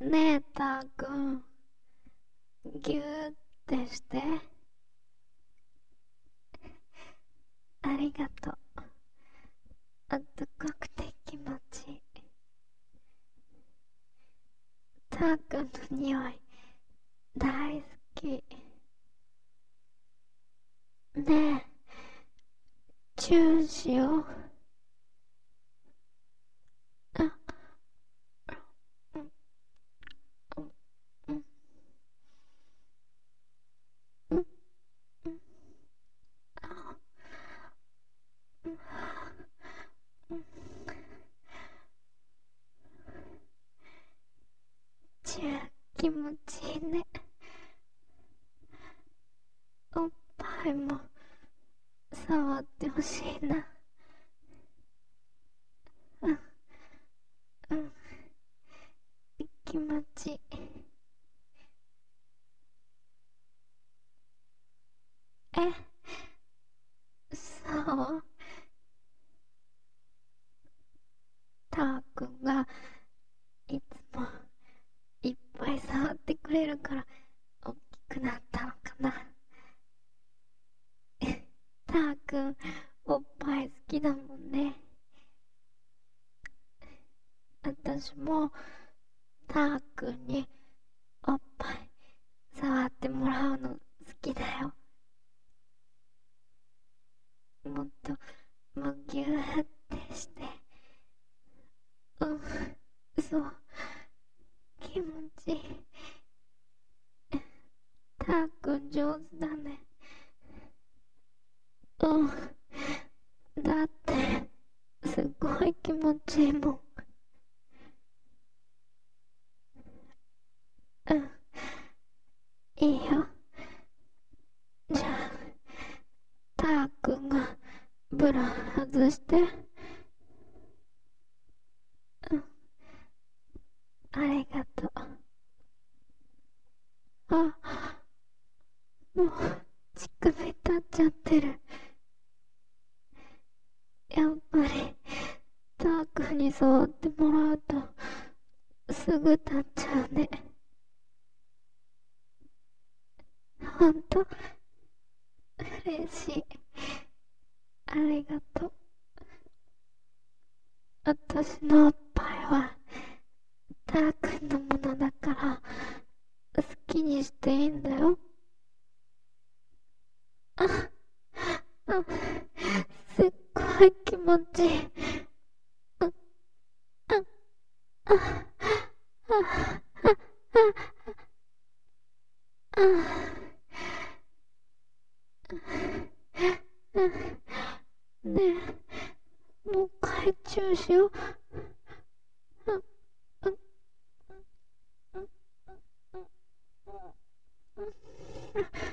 ねえ、たーくん、ぎゅーってして。ありがとう。あったかくて気持ちいい。たーくんの匂い、大好き。ねえ、チューしよう。あ、うん、うん、うん、うん、あ、うん、うん、チュー、気持ちいいね。おっぱいも触ってほしいな。うん、うん、気持ちいい。え、そう、たーくんがいつもいっぱい触ってくれるから大きくなったのかな。たーくん、おっぱい好きだもんね。私もたーくんにおっぱい触ってもらうの好きだよ。もっとむぎゅーってして。うん、そう、気持ちいい。たーくん上手だね。うん、だってすっごい気持ちいいもん。うん、いいよ。じゃあたーくんがブラ外して。うん、ありがとう。あ、もう乳首立っちゃってる。やっぱりたーくんに触ってもらうとすぐ立っちゃうね。ほんと嬉しい。ありがとう。私のおっぱいはたーくんのものだから好きにしていいんだよ。あ、あ、すっごい気持ちいい。あ、あ、あ、あ、あ、ねえ、もう一回チューしよう。あ、あ、あ、あ、あ、あ、